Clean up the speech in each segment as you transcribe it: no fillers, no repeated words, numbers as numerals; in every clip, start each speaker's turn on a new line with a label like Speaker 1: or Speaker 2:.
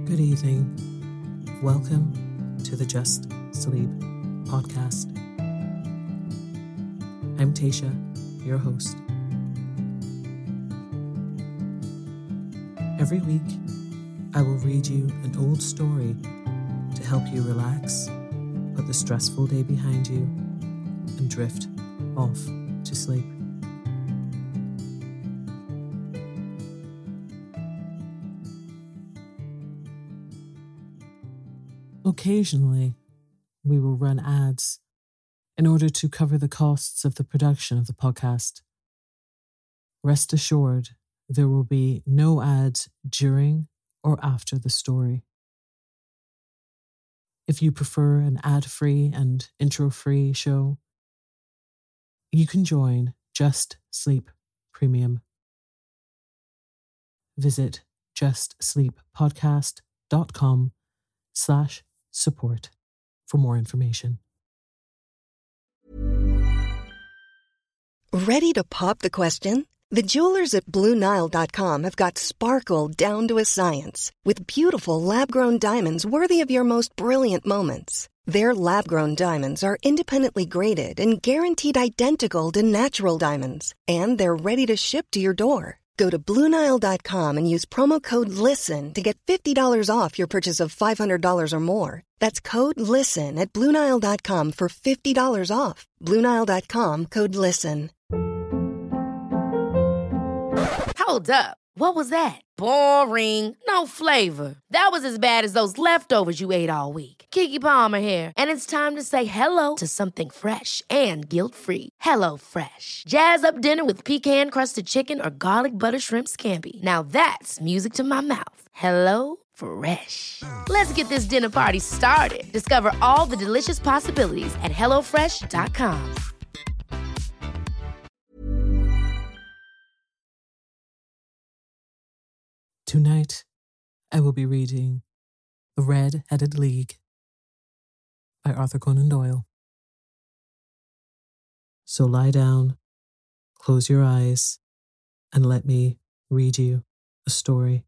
Speaker 1: Good evening. Welcome to the Just Sleep podcast. I'm Tasha, your host. Every week, I will read you an old story to help you relax, put the stressful day behind you, and drift off to sleep. Occasionally, we will run ads in order to cover the costs of the production of the podcast. Rest assured, there will be no ads during or after the story. If you prefer an ad-free and intro-free show, you can join Just Sleep Premium. Visit justsleeppodcast.com/support for more information.
Speaker 2: Ready to pop the question? The jewelers at BlueNile.com have got sparkle down to a science with beautiful lab-grown diamonds worthy of your most brilliant moments. Their lab-grown diamonds are independently graded and guaranteed identical to natural diamonds, and they're ready to ship to your door. Go to BlueNile.com and use promo code LISTEN to get $50 off your purchase of $500 or more. That's code LISTEN at BlueNile.com for $50 off. BlueNile.com, code LISTEN.
Speaker 3: Hold up. What was that? Boring. No flavor. That was as bad as those leftovers you ate all week. Keke Palmer here, and it's time to say hello to something fresh and guilt-free. Hello Fresh. Jazz up dinner with pecan-crusted chicken or garlic butter shrimp scampi. Now that's music to my mouth. Hello Fresh. Let's get this dinner party started. Discover all the delicious possibilities at hellofresh.com.
Speaker 1: Tonight, I will be reading The Red-Headed League by Arthur Conan Doyle. So lie down, close your eyes, and let me read you a story.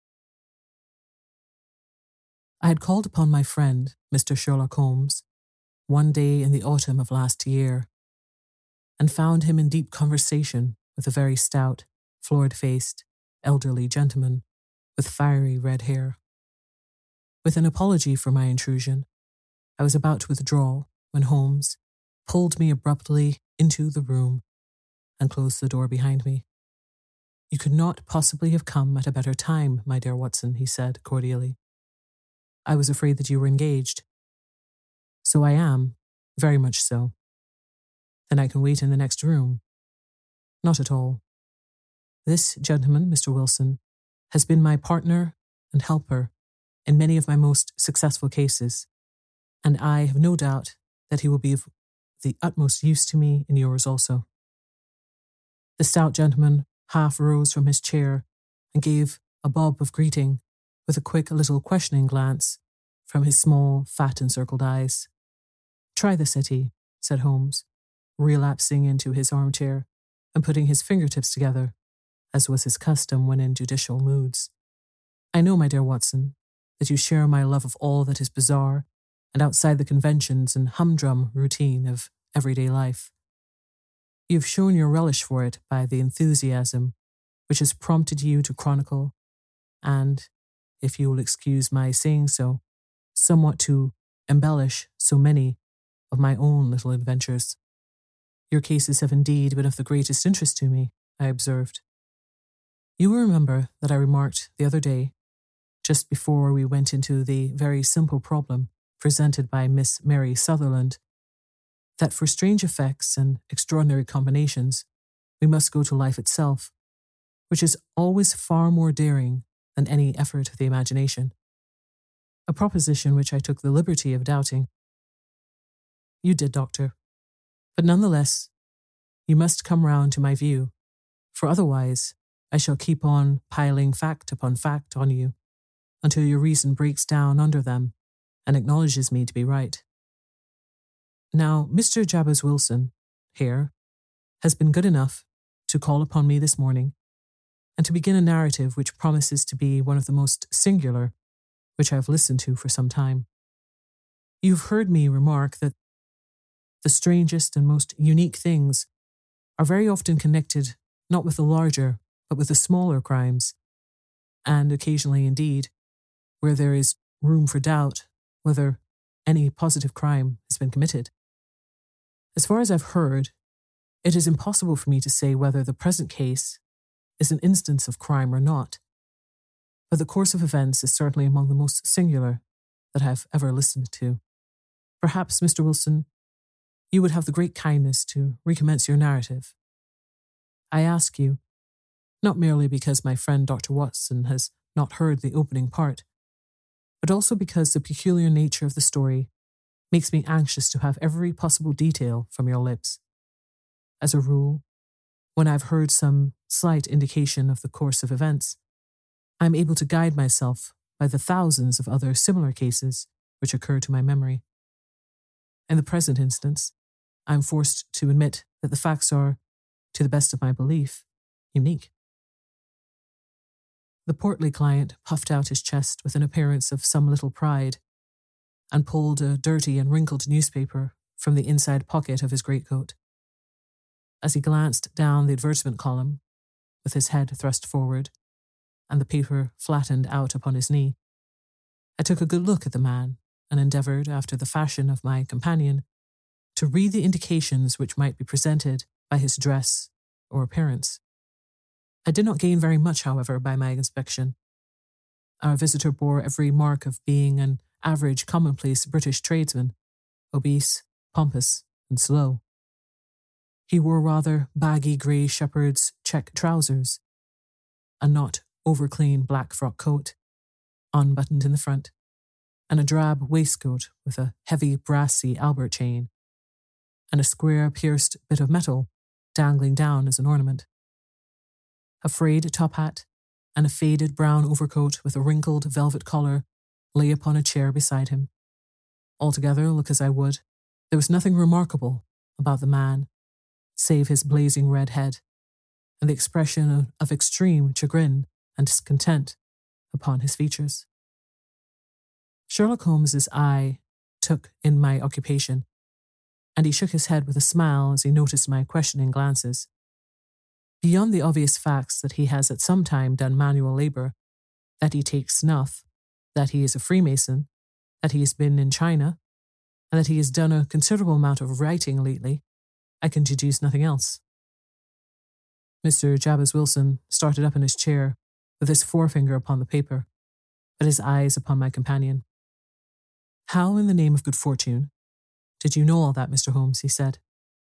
Speaker 1: I had called upon my friend, Mr. Sherlock Holmes, one day in the autumn of last year, and found him in deep conversation with a very stout, florid-faced, elderly gentleman with fiery red hair. With an apology for my intrusion, I was about to withdraw when Holmes pulled me abruptly into the room and closed the door behind me. "You could not possibly have come at a better time, my dear Watson," he said cordially. "I was afraid that you were engaged." "So I am, very much so." "Then I can wait in the next room." "Not at all. This gentleman, Mr. Wilson, has been my partner and helper in many of my most successful cases, and I have no doubt that he will be of the utmost use to me in yours also." The stout gentleman half rose from his chair and gave a bob of greeting with a quick little questioning glance from his small, fat encircled eyes. "Try the settee," said Holmes, relapsing into his armchair and putting his fingertips together, as was his custom when in judicial moods. "I know, my dear Watson, that you share my love of all that is bizarre and outside the conventions and humdrum routine of everyday life. You have shown your relish for it by the enthusiasm which has prompted you to chronicle, and, if you will excuse my saying so, somewhat to embellish so many of my own little adventures. Your cases have indeed been of the greatest interest to me," I observed. "You will remember that I remarked the other day, just before we went into the very simple problem presented by Miss Mary Sutherland, that for strange effects and extraordinary combinations, we must go to life itself, which is always far more daring than any effort of the imagination. A proposition which I took the liberty of doubting. You did, Doctor. But nonetheless, you must come round to my view, for otherwise I shall keep on piling fact upon fact on you until your reason breaks down under them and acknowledges me to be right. Now, Mr. Jabez Wilson, here, has been good enough to call upon me this morning and to begin a narrative which promises to be one of the most singular which I have listened to for some time. You've heard me remark that the strangest and most unique things are very often connected not with the larger, but with the smaller crimes, and occasionally, indeed, where there is room for doubt whether any positive crime has been committed. As far as I've heard, it is impossible for me to say whether the present case is an instance of crime or not, but the course of events is certainly among the most singular that I have ever listened to. Perhaps, Mr. Wilson, you would have the great kindness to recommence your narrative. I ask you, not merely because my friend Dr. Watson has not heard the opening part, but also because the peculiar nature of the story makes me anxious to have every possible detail from your lips. As a rule, when I've heard some slight indication of the course of events, I am able to guide myself by the thousands of other similar cases which occur to my memory. In the present instance, I am forced to admit that the facts are, to the best of my belief, unique. The portly client puffed out his chest with an appearance of some little pride and pulled a dirty and wrinkled newspaper from the inside pocket of his greatcoat. As he glanced down the advertisement column, with his head thrust forward and the paper flattened out upon his knee, I took a good look at the man and endeavoured, after the fashion of my companion, to read the indications which might be presented by his dress or appearance. I did not gain very much, however, by my inspection. Our visitor bore every mark of being an average commonplace British tradesman, obese, pompous, and slow. He wore rather baggy grey shepherd's check trousers, a not over-clean black frock coat, unbuttoned in the front, and a drab waistcoat with a heavy brassy Albert chain, and a square pierced bit of metal dangling down as an ornament. A frayed top hat and a faded brown overcoat with a wrinkled velvet collar lay upon a chair beside him. Altogether, look as I would, there was nothing remarkable about the man, save his blazing red head and the expression of extreme chagrin and discontent upon his features. Sherlock Holmes's eye took in my occupation, and he shook his head with a smile as he noticed my questioning glances. Beyond the obvious facts that he has at some time done manual labour, that he takes snuff, that he is a Freemason, that he has been in China, and that he has done a considerable amount of writing lately, I can deduce nothing else. Mr. Jabez Wilson started up in his chair, with his forefinger upon the paper, but his eyes upon my companion. "How, in the name of good fortune, did you know all that, Mr. Holmes?" he said.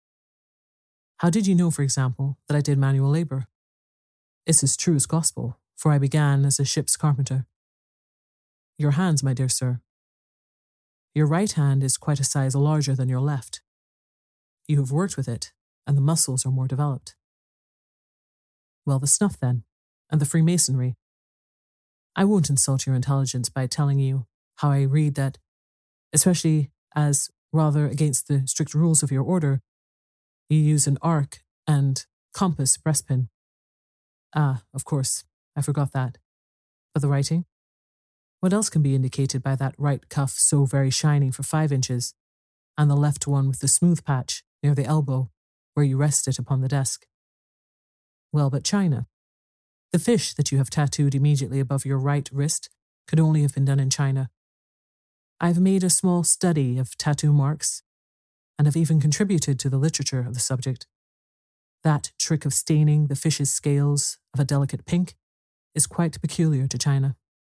Speaker 1: "How did you know, for example, that I did manual labour?" "It's as true as gospel, for I began as a ship's carpenter." "Your hands, my dear sir." "Your right hand is quite a size larger than your left. You have worked with it, and the muscles are more developed." "Well, the snuff, then, and the Freemasonry. I won't insult your intelligence by telling you how I read that, especially as, rather against the strict rules of your order, you use an arc and compass breastpin. Ah, of course, I forgot that. But the writing? What else can be indicated by that right cuff so very shining for 5 inches, and the left one with the smooth patch near the elbow, where you rest it upon the desk? Well, but China. The fish that you have tattooed immediately above your right wrist could only have been done in China. I have made a small study of tattoo marks, and have even contributed to the literature of the subject. That trick of staining the fish's scales of a delicate pink is quite peculiar to China.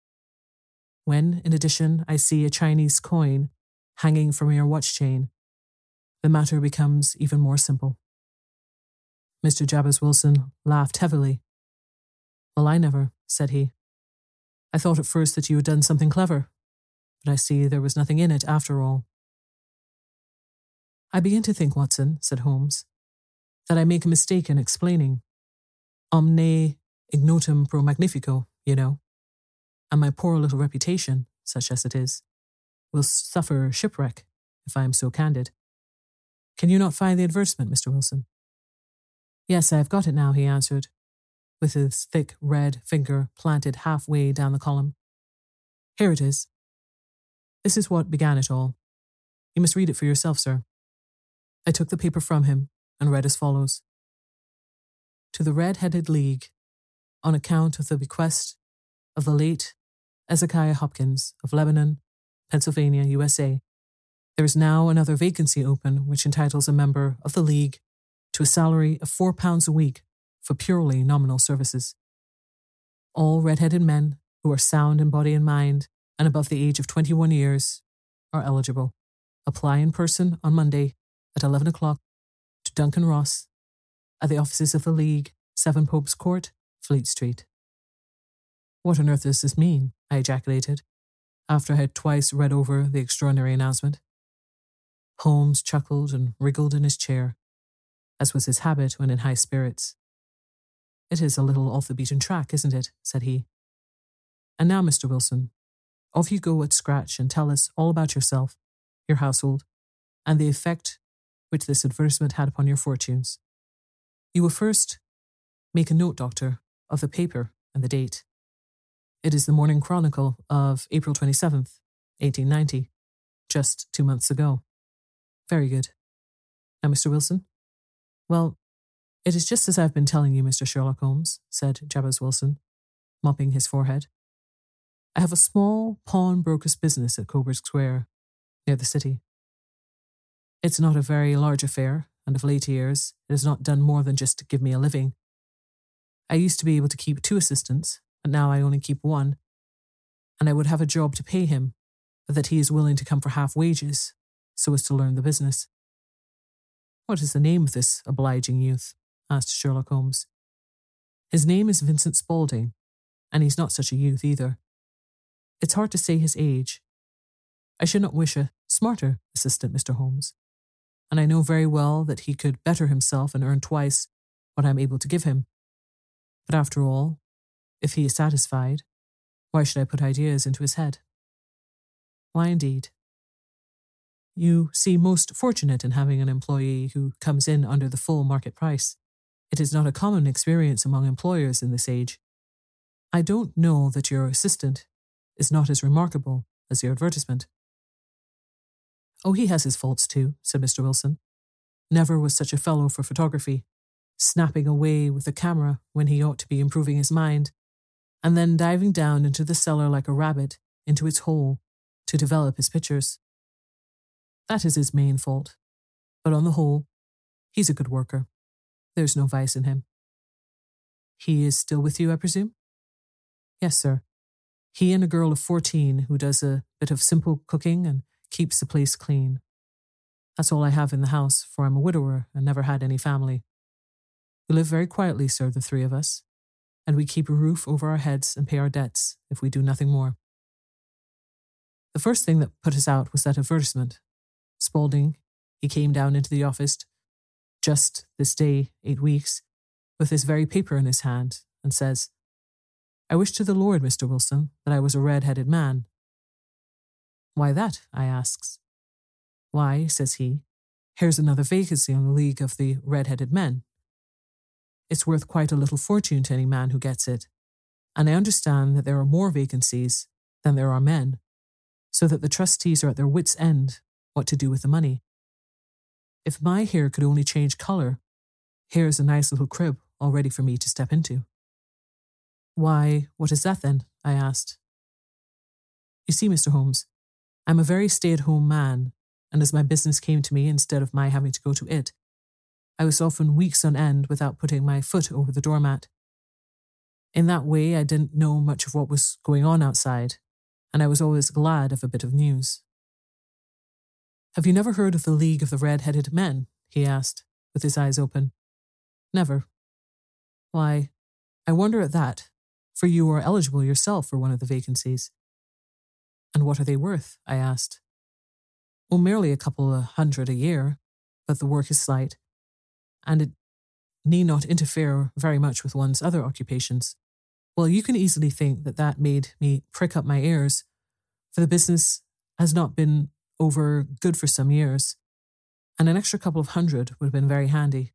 Speaker 1: When, in addition, I see a Chinese coin hanging from your watch chain, the matter becomes even more simple. Mr. Jabez Wilson laughed heavily. "Well, I never," said he. "I thought at first that you had done something clever, but I see there was nothing in it after all." "I begin to think, Watson," said Holmes, "that I make a mistake in explaining. Omne ignotum pro magnifico, you know, and my poor little reputation, such as it is, will suffer shipwreck if I am so candid. Can you not find the advertisement, Mr. Wilson?" "Yes, I have got it now," he answered, with his thick red finger planted halfway down the column. Here it is. This is what began it all. You must read it for yourself, sir. I took the paper from him and read as follows. To the Red-Headed League, on account of the bequest of the late Ezekiah Hopkins of Lebanon, Pennsylvania, USA, there is now another vacancy open which entitles a member of the League to a salary of £4 a week for purely nominal services. All red-headed men who are sound in body and mind and above the age of 21 years are eligible. Apply in person on Monday at 11 o'clock to Duncan Ross at the offices of the League, 7 Popes Court, Fleet Street. What on earth does this mean? I ejaculated, after I had twice read over the extraordinary announcement. Holmes chuckled and wriggled in his chair, as was his habit when in high spirits. It is a little off the beaten track, isn't it? Said he. And now, Mr. Wilson, off you go at scratch and tell us all about yourself, your household, and the effect which this advertisement had upon your fortunes. You will first make a note, Doctor, of the paper and the date. It is the Morning Chronicle of April 27th, 1890, just 2 months ago. Very good. Now, Mr. Wilson? Well, it is just as I've been telling you, Mr. Sherlock Holmes, said Jabez Wilson, mopping his forehead. I have a small pawnbroker's business at Coburg Square, near the city. It's not a very large affair, and of late years it has not done more than just to give me a living. I used to be able to keep 2 assistants, but now I only keep 1, and I would have a job to pay him, but that he is willing to come for half wages, so as to learn the business. What is the name of this obliging youth? Asked Sherlock Holmes. His name is Vincent Spaulding, and he's not such a youth either. It's hard to say his age. I should not wish a smarter assistant, Mr. Holmes, and I know very well that he could better himself and earn twice what I am able to give him. But after all, if he is satisfied, why should I put ideas into his head? Why indeed? You seem most fortunate in having an employee who comes in under the full market price. It is not a common experience among employers in this age. I don't know that your assistant is not as remarkable as your advertisement. Oh, he has his faults too, said Mr. Wilson. Never was such a fellow for photography, snapping away with the camera when he ought to be improving his mind, and then diving down into the cellar like a rabbit into its hole to develop his pictures. That is his main fault. But on the whole, he's a good worker. There's no vice in him. He is still with you, I presume? Yes, sir. He and a girl of 14 who does a bit of simple cooking and keeps the place clean. That's all I have in the house, for I'm a widower and never had any family. We live very quietly, sir, the 3 of us, and we keep a roof over our heads and pay our debts if we do nothing more. The first thing that put us out was that advertisement. Spaulding, he came down into the office just this day, 8 weeks, with this very paper in his hand, and says, I wish to the Lord, Mr. Wilson, that I was a red-headed man. Why that? I asks. Why, says he, here's another vacancy on the League of the Red-Headed Men. It's worth quite a little fortune to any man who gets it, and I understand that there are more vacancies than there are men, so that the trustees are at their wits' end what to do with the money. If my hair could only change colour, here's a nice little crib all ready for me to step into. Why, what is that then? I asked. You see, Mr. Holmes, I'm a very stay-at-home man, and as my business came to me instead of my having to go to it, I was often weeks on end without putting my foot over the doormat. In that way, I didn't know much of what was going on outside, and I was always glad of a bit of news. Have you never heard of the League of the Red-Headed Men? He asked, with his eyes open. Never. Why, I wonder at that, for you are eligible yourself for one of the vacancies. And what are they worth? I asked. Well, merely a couple of $100 a year, but the work is slight, and it need not interfere very much with one's other occupations. Well, you can easily think that that made me prick up my ears, for the business has not been over good for some years, and an extra couple of $100 would have been very handy.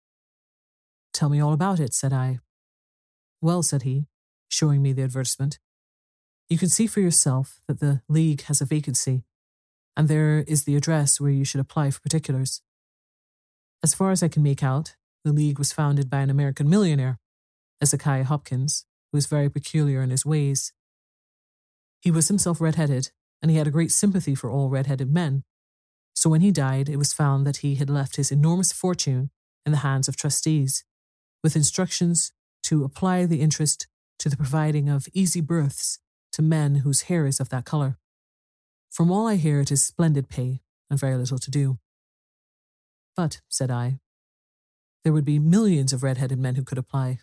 Speaker 1: Tell me all about it, said I. Well, said he, showing me the advertisement, You can see for yourself that the League has a vacancy, and there is the address where you should apply for particulars. As far as I can make out, the League was founded by an American millionaire, Hezekiah Hopkins, who was very peculiar in his ways. He was himself red-headed, and he had a great sympathy for all red-headed men. So when he died, it was found that he had left his enormous fortune in the hands of trustees, with instructions to apply the interest to the providing of easy berths to men whose hair is of that colour. From all I hear, it is splendid pay and very little to do. But, said I, there would be millions of red-headed men who could apply.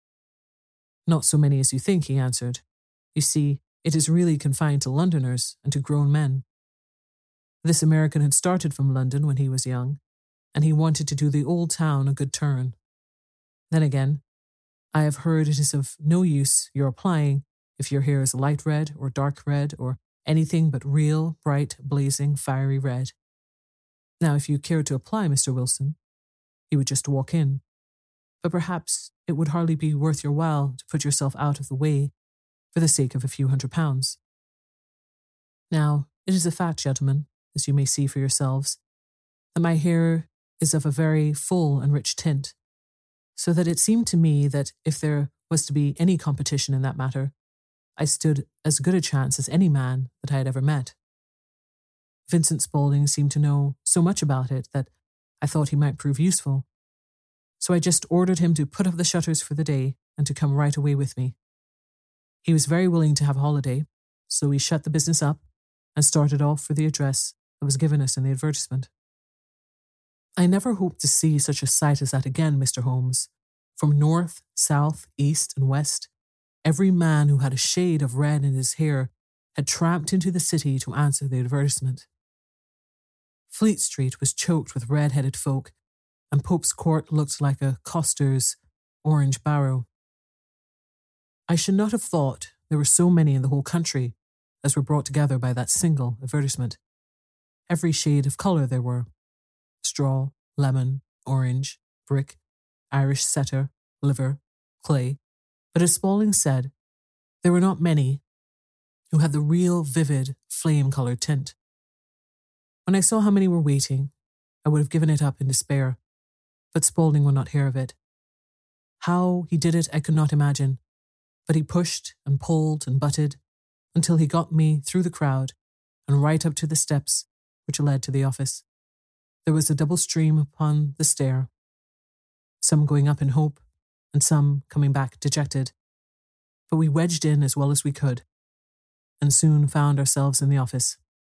Speaker 1: Not so many as you think, he answered. You see, it is really confined to Londoners and to grown men. This American had started from London when he was young, and he wanted to do the old town a good turn. Then again, I have heard it is of no use your applying if your hair is light red or dark red or anything but real, bright, blazing, fiery red. Now, if you cared to apply, Mr. Wilson, you would just walk in. But perhaps it would hardly be worth your while to put yourself out of the way for the sake of a few £100. Now, it is a fact, gentlemen, as you may see for yourselves, that my hair is of a very full and rich tint, so that it seemed to me that if there was to be any competition in that matter, I stood as good a chance as any man that I had ever met. Vincent Spaulding seemed to know so much about it that I thought he might prove useful. So I just ordered him to put up the shutters for the day and to come right away with me. He was very willing to have a holiday, so we shut the business up and started off for the address that was given us in the advertisement. I never hoped to see such a sight as that again, Mr. Holmes. From north, south, east, and west, every man who had a shade of red in his hair had tramped into the city to answer the advertisement. Fleet Street was choked with red-headed folk, and Pope's Court looked like a coster's orange barrow. I should not have thought there were so many in the whole country as were brought together by that single advertisement. Every shade of colour there were: straw, lemon, orange, brick, Irish setter, liver, clay. But as Spaulding said, there were not many who had the real vivid flame-coloured tint. When I saw how many were waiting, I would have given it up in despair, but Spaulding would not hear of it. How he did it I could not imagine, but he pushed and pulled and butted until he got me through the crowd and right up to the steps which led to the office. There was a double stream upon the stair, some going up in hope and some coming back dejected, but we wedged in as well as we could and soon found ourselves in the office.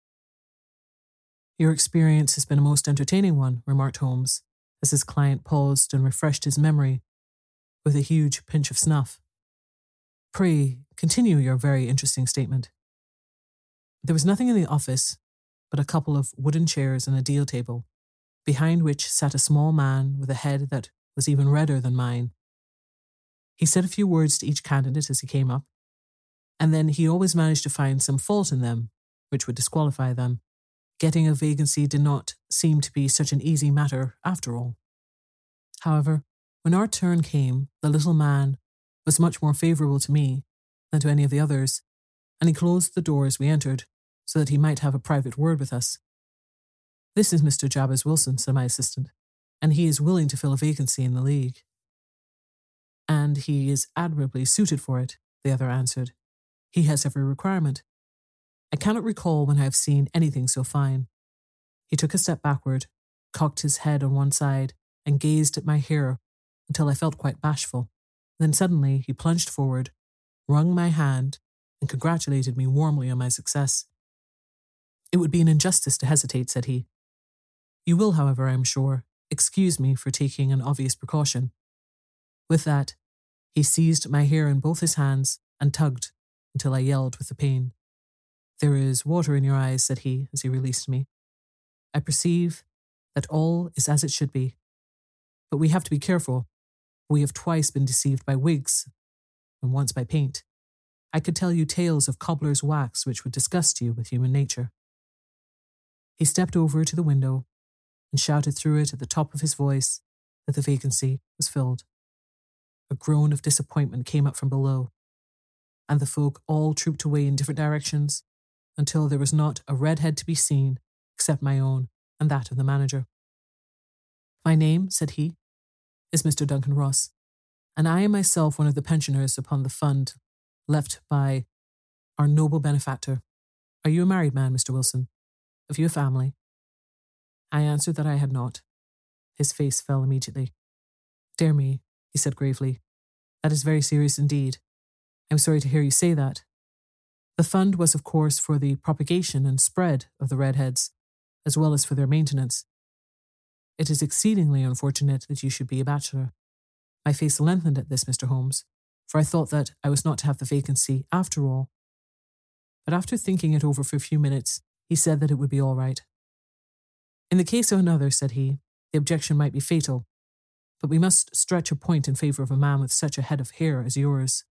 Speaker 1: Your experience has been a most entertaining one, remarked Holmes, as his client paused and refreshed his memory with a huge pinch of snuff. Pray, continue your very interesting statement. There was nothing in the office but a couple of wooden chairs and a deal table, behind which sat a small man with a head that was even redder than mine. He said a few words to each candidate as he came up, and then he always managed to find some fault in them, which would disqualify them. Getting a vacancy did not seem to be such an easy matter after all. However, when our turn came, the little man was much more favourable to me than to any of the others, and he closed the door as we entered, so that he might have a private word with us. This is Mr. Jabez Wilson, said my assistant, and he is willing to fill a vacancy in the League. And he is admirably suited for it, the other answered. He has every requirement. I cannot recall when I have seen anything so fine. He took a step backward, cocked his head on one side, and gazed at my hair until I felt quite bashful. Then suddenly he plunged forward, wrung my hand, and congratulated me warmly on my success. It would be an injustice to hesitate, said he. You will, however, I am sure, excuse me for taking an obvious precaution. With that, he seized my hair in both his hands and tugged until I yelled with the pain. There is water in your eyes, said he as he released me. I perceive that all is as it should be. But we have to be careful. We have twice been deceived by wigs, and once by paint. I could tell you tales of cobbler's wax which would disgust you with human nature. He stepped over to the window and shouted through it at the top of his voice that the vacancy was filled. A groan of disappointment came up from below. and the folk all trooped away in different directions until there was not a redhead to be seen except my own and that of the manager. "My name," said he, "is Mr. Duncan Ross, and I am myself one of the pensioners upon the fund left by our noble benefactor. Are you a married man, Mr. Wilson? Have you a family?" I answered that I had not. His face fell immediately. "Dear me," he said gravely, "that is very serious indeed. I'm sorry to hear you say that. The fund was, of course, for the propagation and spread of the redheads, as well as for their maintenance. It is exceedingly unfortunate that you should be a bachelor." My face lengthened at this, Mr. Holmes, for I thought that I was not to have the vacancy after all. But after thinking it over for a few minutes, he said that it would be all right. "In the case of another," said he, "the objection might be fatal, but we must stretch a point in favour of a man with such a head of hair as yours.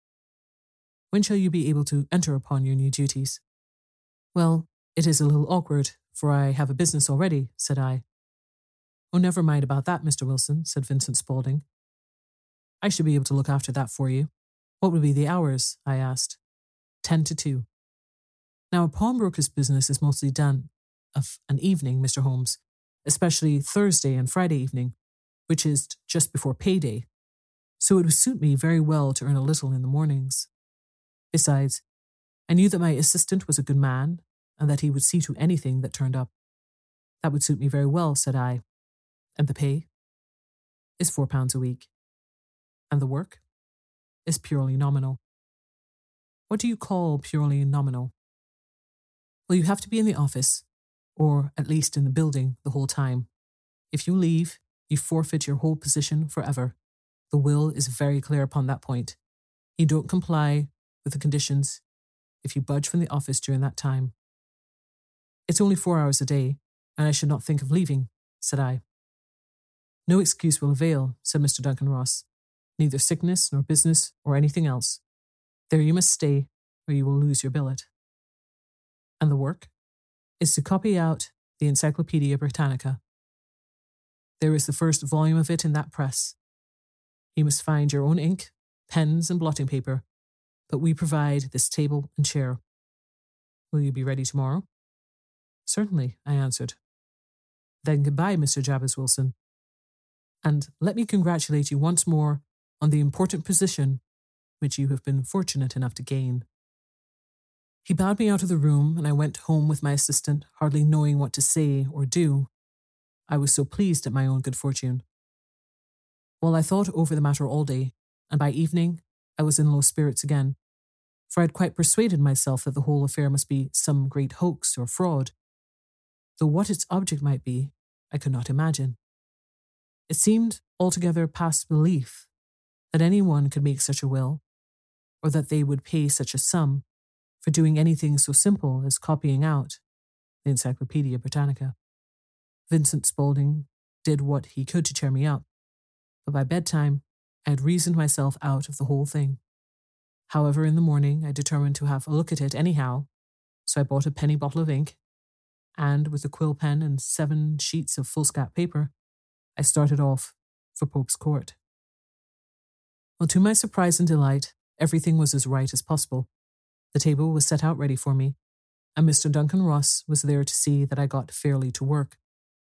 Speaker 1: When shall you be able to enter upon your new duties?" "Well, it is a little awkward, for I have a business already," said I. "Oh, never mind about that, Mr. Wilson," said Vincent Spaulding. "I should be able to look after that for you. What would be the hours?" I asked. 10 to 2. Now, a pawnbroker's business is mostly done of an evening, Mr. Holmes, especially Thursday and Friday evening, which is just before payday, so it would suit me very well to earn a little in the mornings. Besides, I knew that my assistant was a good man, and that he would see to anything that turned up. "That would suit me very well," said I. "And the pay?" "Is £4 a week." "And the work?" "Is purely nominal." "What do you call purely nominal?" "Well, you have to be in the office, or at least in the building, the whole time. If you leave, you forfeit your whole position forever. The will is very clear upon that point. You don't comply with the conditions if you budge from the office during that time." "It's only 4 hours a day, and I should not think of leaving," said I. "No excuse will avail," said Mr. Duncan Ross. "Neither sickness nor business or anything else. There you must stay, or you will lose your billet." "And the work?" "Is to copy out the Encyclopedia Britannica. There is the first volume of it in that press. You must find your own ink, pens, and blotting paper, but we provide this table and chair. Will you be ready tomorrow?" "Certainly," I answered. "Then goodbye, Mr. Jabez Wilson. And let me congratulate you once more on the important position which you have been fortunate enough to gain." He bowed me out of the room, and I went home with my assistant, hardly knowing what to say or do. I was so pleased at my own good fortune. Well, I thought over the matter all day, and by evening I was in low spirits again, for I had quite persuaded myself that the whole affair must be some great hoax or fraud, though what its object might be, I could not imagine. It seemed altogether past belief that any one could make such a will, or that they would pay such a sum for doing anything so simple as copying out the Encyclopedia Britannica. Vincent Spaulding did what he could to cheer me up, but by bedtime I had reasoned myself out of the whole thing. However, in the morning I determined to have a look at it anyhow, so I bought a penny bottle of ink, and with a quill pen and 7 sheets of foolscap paper, I started off for Pope's Court. Well, to my surprise and delight, everything was as right as possible. The table was set out ready for me, and Mr. Duncan Ross was there to see that I got fairly to work.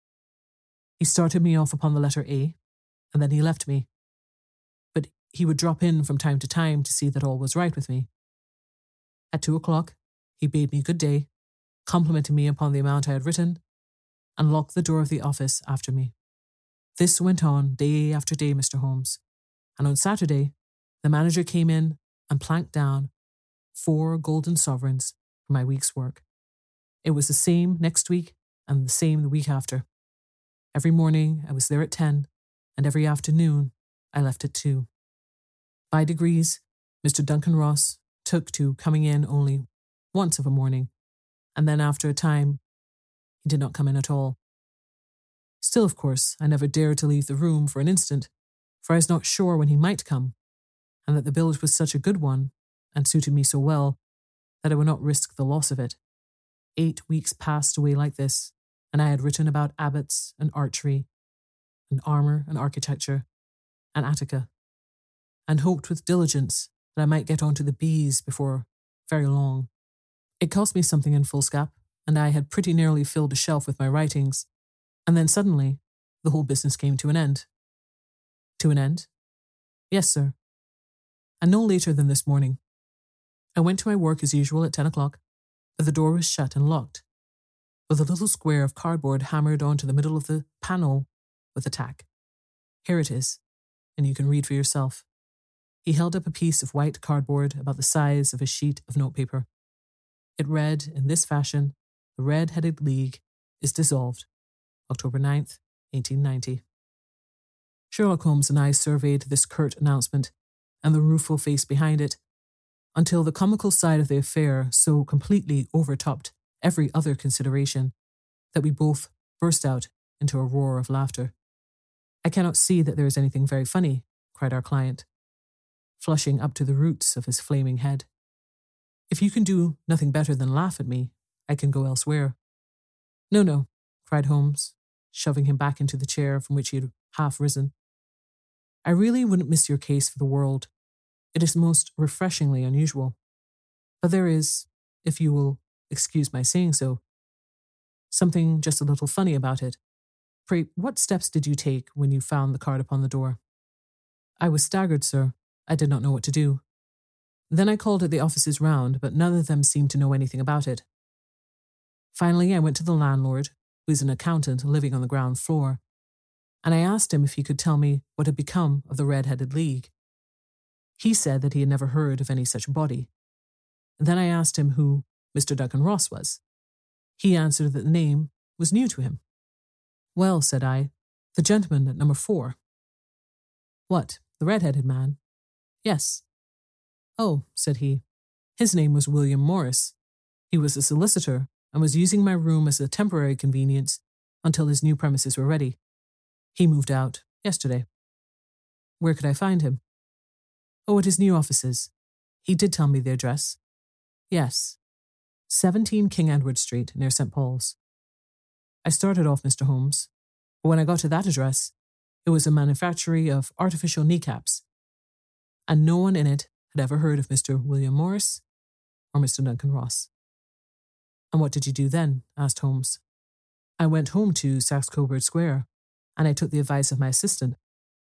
Speaker 1: He started me off upon the letter A, and then he left me. But he would drop in from time to time to see that all was right with me. At 2 o'clock, he bade me good day, complimented me upon the amount I had written, and locked the door of the office after me. This went on day after day, Mr. Holmes, and on Saturday, the manager came in and planked down 4 golden sovereigns for my week's work. It was the same next week and the same the week after. Every morning I was there at 10, and every afternoon I left at 2. By degrees, Mr. Duncan Ross took to coming in only once of a morning, and then after a time, he did not come in at all. Still, of course, I never dared to leave the room for an instant, for I was not sure when he might come, and that the billet was such a good one, and suited me so well, that I would not risk the loss of it. 8 weeks passed away like this, and I had written about abbots and archery, and armour and architecture, and Attica, and hoped with diligence that I might get on to the B's before very long. It cost me something in foolscap, and I had pretty nearly filled a shelf with my writings, and then suddenly the whole business came to an end. To an end? Yes, sir. And no later than this morning. I went to my work as usual at 10 o'clock, but the door was shut and locked, with a little square of cardboard hammered onto the middle of the panel with a tack. Here it is, and you can read for yourself. He held up a piece of white cardboard about the size of a sheet of notepaper. It read in this fashion: "The Red-Headed League is dissolved. October 9th, 1890. Sherlock Holmes and I surveyed this curt announcement and the rueful face behind it, until the comical side of the affair so completely overtopped every other consideration that we both burst out into a roar of laughter. "I cannot see that there is anything very funny," cried our client, flushing up to the roots of his flaming head. "If you can do nothing better than laugh at me, I can go elsewhere." "No, no," cried Holmes, shoving him back into the chair from which he had half risen. "I really wouldn't miss your case for the world. It is most refreshingly unusual. But there is, if you will excuse my saying so, something just a little funny about it. Pray, what steps did you take when you found the card upon the door?" "I was staggered, sir. I did not know what to do. Then I called at the offices round, but none of them seemed to know anything about it. Finally, I went to the landlord, who is an accountant living on the ground floor, and I asked him if he could tell me what had become of the Red-Headed League. He said that he had never heard of any such body. Then I asked him who Mr. Duncan Ross was. He answered that the name was new to him. "Well," said I, "the gentleman at number 4. "What, the red-headed man?" "Yes." "Oh," said he, "his name was William Morris. He was a solicitor and was using my room as a temporary convenience until his new premises were ready. He moved out yesterday." "Where could I find him?" "Oh, at his new offices. He did tell me the address." "Yes. 17 King Edward Street, near St. Paul's." I started off, Mr. Holmes, but when I got to that address, it was a manufactory of artificial kneecaps, and no one in it had ever heard of Mr. William Morris or Mr. Duncan Ross. "And what did you do then?" asked Holmes. "I went home to Saxe-Coburg Square, and I took the advice of my assistant.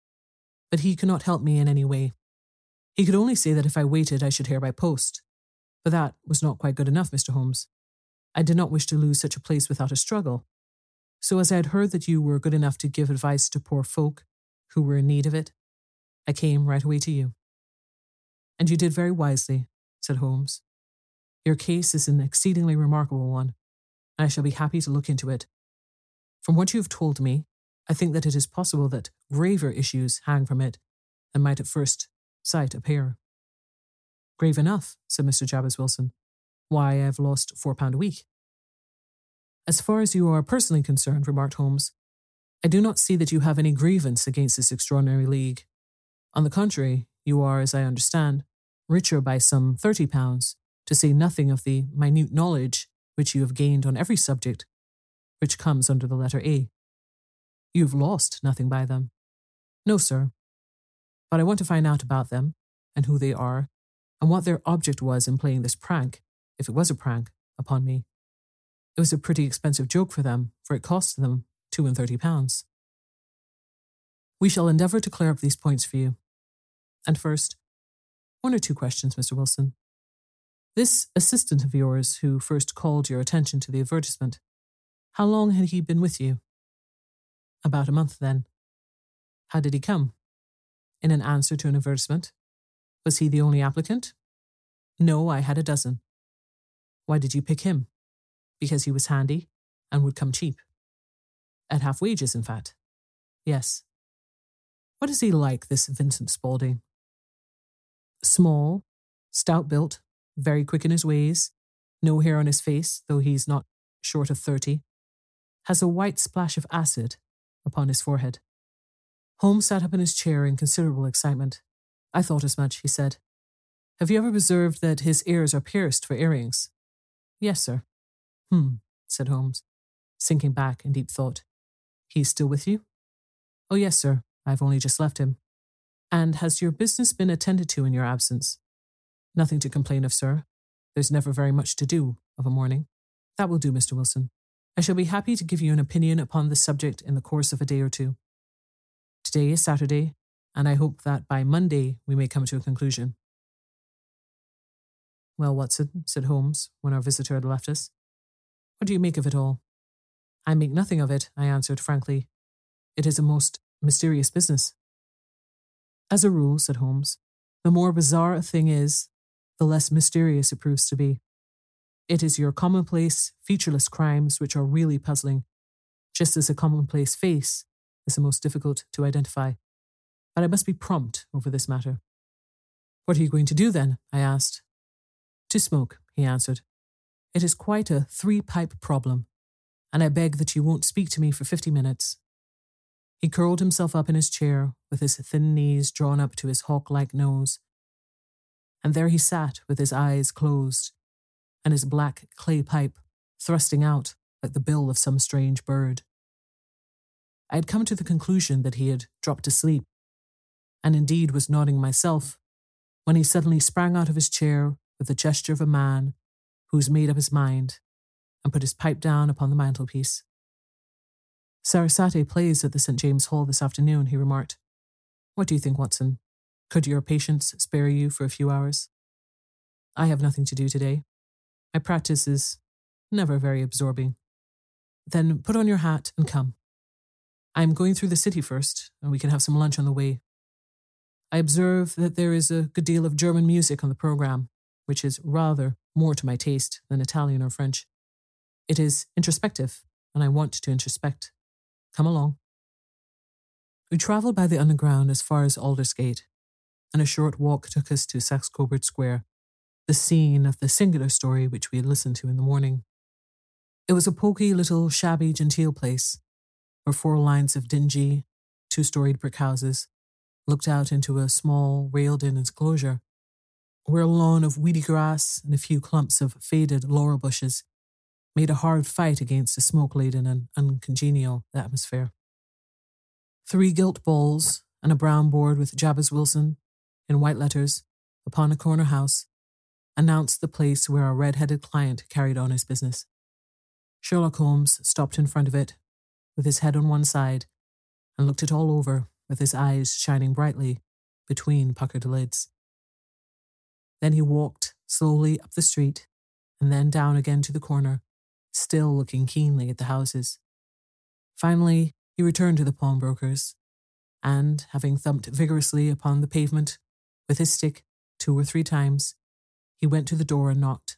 Speaker 1: But he could not help me in any way. He could only say that if I waited, I should hear by post. But that was not quite good enough, Mr. Holmes. I did not wish to lose such a place without a struggle. So as I had heard that you were good enough to give advice to poor folk who were in need of it, I came right away to you." "And you did very wisely," said Holmes. "Your case is an exceedingly remarkable one, and I shall be happy to look into it. From what you have told me, I think that it is possible that graver issues hang from it than might at first sight appear." "Grave enough," said Mr. Jabez Wilson. "Why, I have lost £4 a week." "As far as you are personally concerned," remarked Holmes, "I do not see that you have any grievance against this extraordinary league. On the contrary, you are, as I understand, richer by some £30, to say nothing of the minute knowledge which you have gained on every subject which comes under the letter A. You have lost nothing by them." "No, sir. But I want to find out about them, and who they are, and what their object was in playing this prank, if it was a prank, upon me. It was a pretty expensive joke for them, for it cost them £32. We shall endeavour to clear up these points for you. And first, 1 or 2 questions, Mr. Wilson. This assistant of yours who first called your attention to the advertisement, how long had he been with you?" "About a month then." "How did he come?" "In an answer to an advertisement." "Was he the only applicant?" "No, I had a dozen." "Why did you pick him?" "Because he was handy and would come cheap." "At half wages, in fact?" "Yes." "What is he like, this Vincent Spaulding?" "Small, stout-built, very quick in his ways, no hair on his face, though he's not short of 30, has a white splash of acid upon his forehead." Holmes sat up in his chair in considerable excitement. "I thought as much," he said. "Have you ever observed that his ears are pierced for earrings?" "Yes, sir." Said Holmes, sinking back in deep thought. "He's still with you?" "Oh, yes, sir. I've only just left him." "And has your business been attended to in your absence?" Nothing to complain of, sir. There's never very much to do of a morning. That will do, Mr. Wilson. I shall be happy to give you an opinion upon this subject in the course of a day or two. Today is Saturday, and I hope that by Monday we may come to a conclusion. Well, Watson, said Holmes, when our visitor had left us, what do you make of it all? I make nothing of it, I answered frankly. It is a most mysterious business. As a rule, said Holmes, the more bizarre a thing is, the less mysterious it proves to be. It is your commonplace, featureless crimes which are really puzzling, just as a commonplace face is the most difficult to identify. But I must be prompt over this matter. What are you going to do then? I asked. To smoke, he answered. It is quite a 3-pipe problem, and I beg that you won't speak to me for 50 minutes. He curled himself up in his chair, with his thin knees drawn up to his hawk-like nose, and there he sat with his eyes closed, and his black clay pipe thrusting out like the bill of some strange bird. I had come to the conclusion that he had dropped asleep, and indeed was nodding myself, when he suddenly sprang out of his chair with the gesture of a man who's made up his mind, and put his pipe down upon the mantelpiece. Sarasate plays at the St. James Hall this afternoon, he remarked. What do you think, Watson? Could your patients spare you for a few hours? I have nothing to do today. My practice is never very absorbing. Then put on your hat and come. I am going through the city first, and we can have some lunch on the way. I observe that there is a good deal of German music on the programme, which is rather more to my taste than Italian or French. It is introspective, and I want to introspect. Come along. We travelled by the Underground as far as Aldersgate, and a short walk took us to Saxe Coburg Square, the scene of the singular story which we had listened to in the morning. It was a poky little shabby genteel place, where 4 lines of dingy, 2-storied brick houses looked out into a small, railed-in enclosure, where a lawn of weedy grass and a few clumps of faded laurel bushes made a hard fight against a smoke-laden and uncongenial atmosphere. 3 gilt balls and a brown board with Jabez Wilson, in white letters, upon a corner house, announced the place where our red-headed client carried on his business. Sherlock Holmes stopped in front of it, with his head on one side, and looked it all over, with his eyes shining brightly between puckered lids. Then he walked slowly up the street, and then down again to the corner, still looking keenly at the houses. Finally, he returned to the pawnbroker's, and, having thumped vigorously upon the pavement with his stick 2 or 3 times, he went to the door and knocked.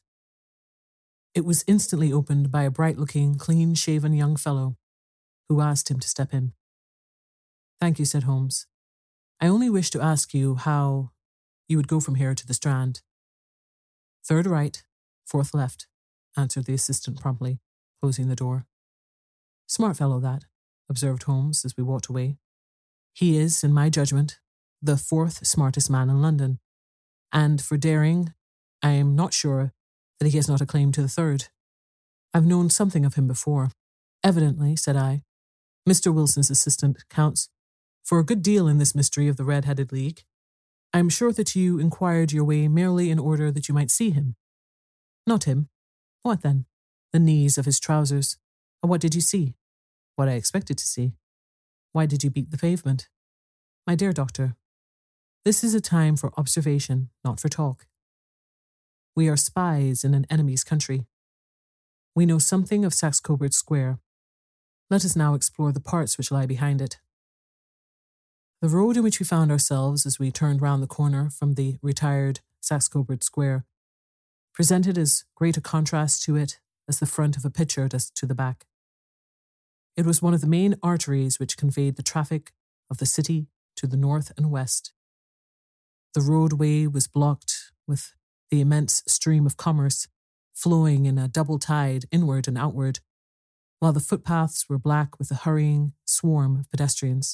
Speaker 1: It was instantly opened by a bright-looking, clean-shaven young fellow, who asked him to step in. Thank you, said Holmes. I only wish to ask you how you would go from here to the Strand. 3rd right, 4th left, answered the assistant promptly, closing the door. Smart fellow that, observed Holmes as we walked away. He is, in my judgment, the 4th smartest man in London, and for daring, I am not sure that he has not a claim to the 3rd. I've known something of him before. Evidently, said I, Mr. Wilson's assistant counts for a good deal in this mystery of the Red-Headed League. I am sure that you inquired your way merely in order that you might see him. Not him. What then? The knees of his trousers. And what did you see? What I expected to see. Why did you beat the pavement? My dear doctor, this is a time for observation, not for talk. We are spies in an enemy's country. We know something of Saxe Coburg Square. Let us now explore the parts which lie behind it. The road in which we found ourselves as we turned round the corner from the retired Saxe Coburg Square presented as great a contrast to it as the front of a picture does to the back. It was one of the main arteries which conveyed the traffic of the city to the north and west. The roadway was blocked with the immense stream of commerce flowing in a double tide inward and outward, while the footpaths were black with a hurrying swarm of pedestrians.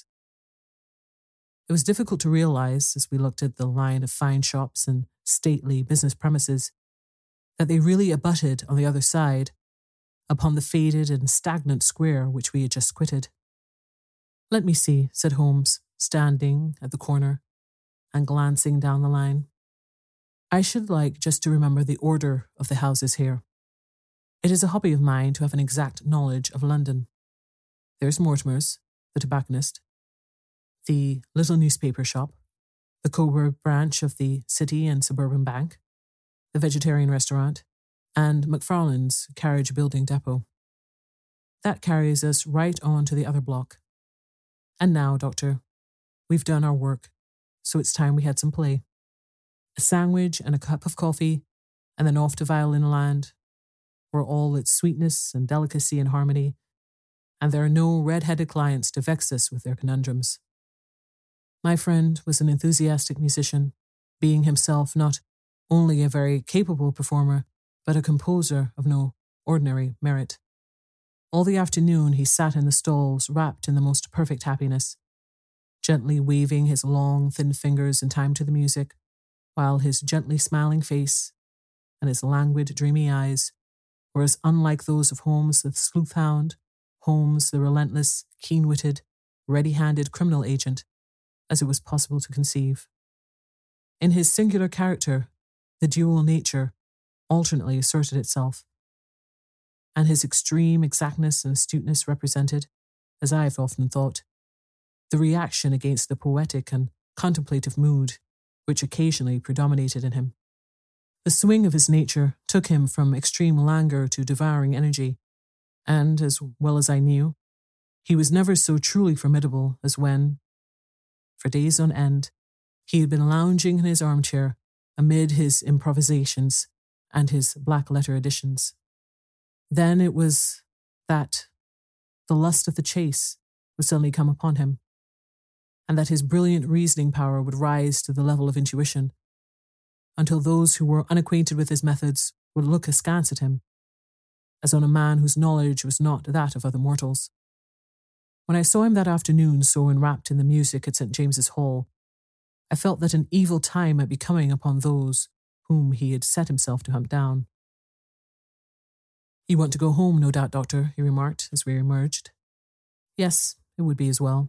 Speaker 1: It was difficult to realize, as we looked at the line of fine shops and stately business premises, that they really abutted on the other side, upon the faded and stagnant square which we had just quitted. Let me see, said Holmes, standing at the corner and glancing down the line. I should like just to remember the order of the houses here. It is a hobby of mine to have an exact knowledge of London. There's Mortimer's, the tobacconist, the little newspaper shop, the Coburg branch of the City and Suburban Bank, the vegetarian restaurant, and McFarlane's carriage building depot. That carries us right on to the other block. And now, Doctor, we've done our work, so it's time we had some play. A sandwich and a cup of coffee, and then off to Violin Land, where all its sweetness and delicacy and harmony, and there are no red-headed clients to vex us with their conundrums. My friend was an enthusiastic musician, being himself not only a very capable performer, but a composer of no ordinary merit. All the afternoon he sat in the stalls wrapped in the most perfect happiness, gently waving his long, thin fingers in time to the music, while his gently smiling face and his languid, dreamy eyes were as unlike those of Holmes the sleuth-hound, Holmes the relentless, keen-witted, ready-handed criminal agent, as it was possible to conceive. In his singular character, the dual nature alternately asserted itself, and his extreme exactness and astuteness represented, as I have often thought, the reaction against the poetic and contemplative mood which occasionally predominated in him. The swing of his nature took him from extreme languor to devouring energy, and, as well as I knew, he was never so truly formidable as when, for days on end, he had been lounging in his armchair amid his improvisations and his black-letter editions. Then it was that the lust of the chase would suddenly come upon him, and that his brilliant reasoning power would rise to the level of intuition, until those who were unacquainted with his methods would look askance at him, as on a man whose knowledge was not that of other mortals. When I saw him that afternoon so enwrapped in the music at St. James's Hall, I felt that an evil time might be coming upon those whom he had set himself to hunt down. "You want to go home, no doubt, Doctor," he remarked as we emerged. "Yes, it would be as well.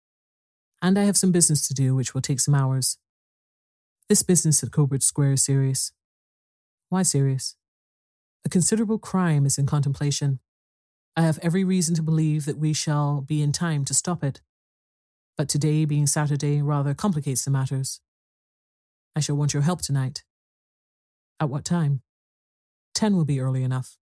Speaker 1: And I have some business to do which will take some hours. This business at Coburg Square is serious." "Why serious?" "A considerable crime is in contemplation. I have every reason to believe that we shall be in time to stop it. But today, being Saturday, rather complicates the matters. I shall want your help tonight." "At what time?" 10 will be early enough."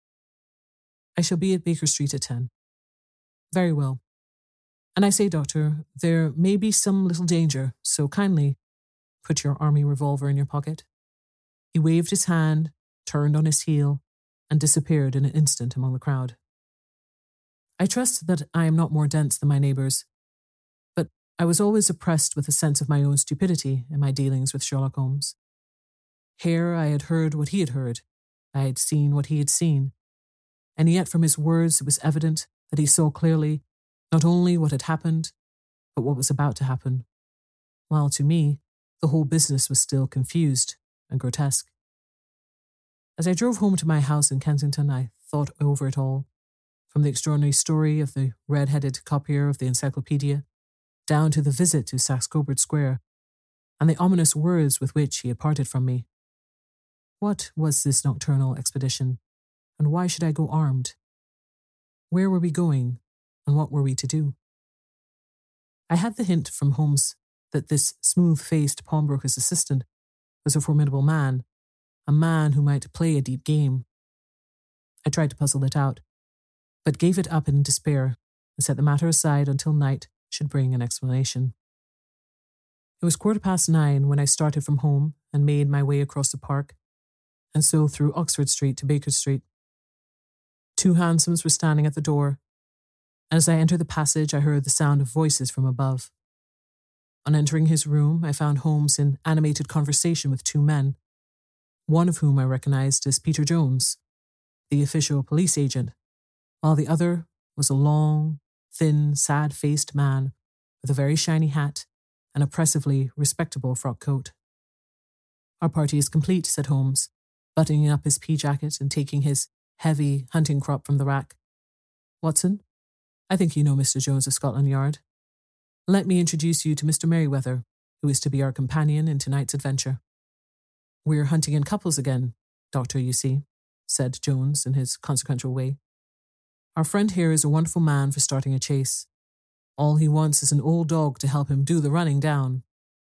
Speaker 1: "I shall be at Baker Street at 10. "Very well. And I say, Doctor, there may be some little danger, so kindly put your army revolver in your pocket." He waved his hand, turned on his heel, and disappeared in an instant among the crowd. I trust that I am not more dense than my neighbours, but I was always oppressed with a sense of my own stupidity in my dealings with Sherlock Holmes. Here I had heard what he had heard, I had seen what he had seen, and yet from his words it was evident that he saw clearly not only what had happened, but what was about to happen, while to me the whole business was still confused and grotesque. As I drove home to my house in Kensington, I thought over it all, from the extraordinary story of the red-headed copier of the encyclopedia, down to the visit to Saxe-Coburg Square, and the ominous words with which he had parted from me. What was this nocturnal expedition, and why should I go armed? Where were we going, and what were we to do? I had the hint from Holmes that this smooth-faced pawnbroker's assistant was a formidable man, a man who might play a deep game. I tried to puzzle it out, but gave it up in despair and set the matter aside until night should bring an explanation. It was 9:15 when I started from home and made my way across the park, and so through Oxford Street to Baker Street. 2 hansoms were standing at the door, and as I entered the passage I heard the sound of voices from above. On entering his room, I found Holmes in animated conversation with 2 men, one of whom I recognized as Peter Jones, the official police agent, while the other was a long, thin, sad-faced man with a very shiny hat and oppressively respectable frock coat. "Our party is complete," said Holmes, buttoning up his pea-jacket and taking his heavy hunting crop from the rack. "Watson, I think you know Mr. Jones of Scotland Yard. Let me introduce you to Mr. Merryweather, who is to be our companion in tonight's adventure." We're hunting in couples again, Doctor, you see, said Jones in his consequential way. Our friend here is a wonderful man for starting a chase. All he wants is an old dog to help him do the running down.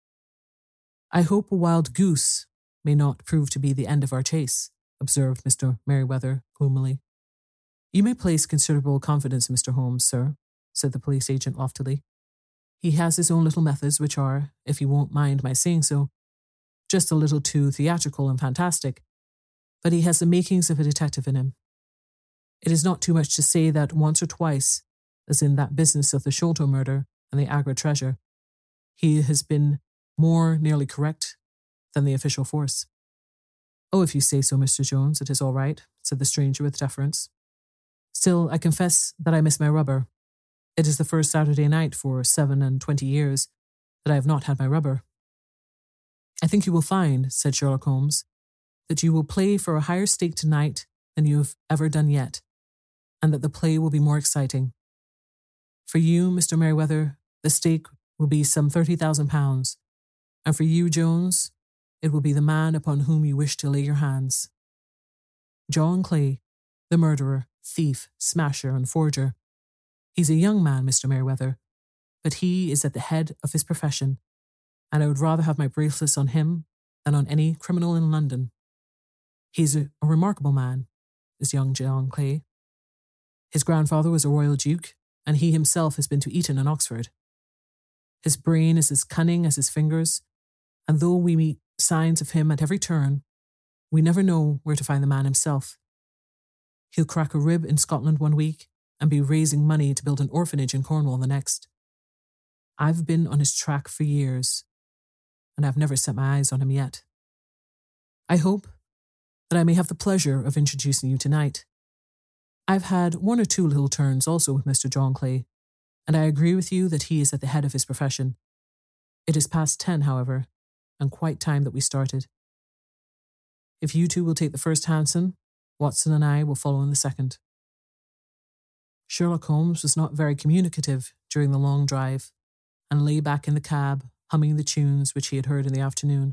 Speaker 1: I hope a wild goose may not prove to be the end of our chase, observed Mr. Merryweather gloomily. You may place considerable confidence in Mr. Holmes, sir, said the police agent loftily. He has his own little methods, which are, if you won't mind my saying so, just a little too theatrical and fantastic, but he has the makings of a detective in him. It is not too much to say that once or twice, as in that business of the Sholto murder and the Agra treasure, he has been more nearly correct than the official force. Oh, if you say so, Mr. Jones, it is all right, said the stranger with deference. Still, I confess that I miss my rubber. It is the first Saturday night for 27 years that I have not had my rubber. I think you will find, said Sherlock Holmes, that you will play for a higher stake tonight than you have ever done yet, and that the play will be more exciting. For you, Mr. Merryweather, the stake will be some £30,000, and for you, Jones, it will be the man upon whom you wish to lay your hands. John Clay, the murderer, thief, smasher, and forger. He's a young man, Mr. Merryweather, but he is at the head of his profession, and I would rather have my bracelets on him than on any criminal in London. He's a remarkable man, is young John Clay. His grandfather was a royal duke, and he himself has been to Eton and Oxford. His brain is as cunning as his fingers, and though we meet signs of him at every turn, we never know where to find the man himself. He'll crack a rib in Scotland one week and be raising money to build an orphanage in Cornwall the next. I've been on his track for years, and I've never set my eyes on him yet. I hope that I may have the pleasure of introducing you tonight. I've had one or two little turns also with Mr. John Clay, and I agree with you that he is at the head of his profession. It is past 10, however, and quite time that we started. If you two will take the first hansom, Watson and I will follow in the second. Sherlock Holmes was not very communicative during the long drive, and lay back in the cab, humming the tunes which he had heard in the afternoon.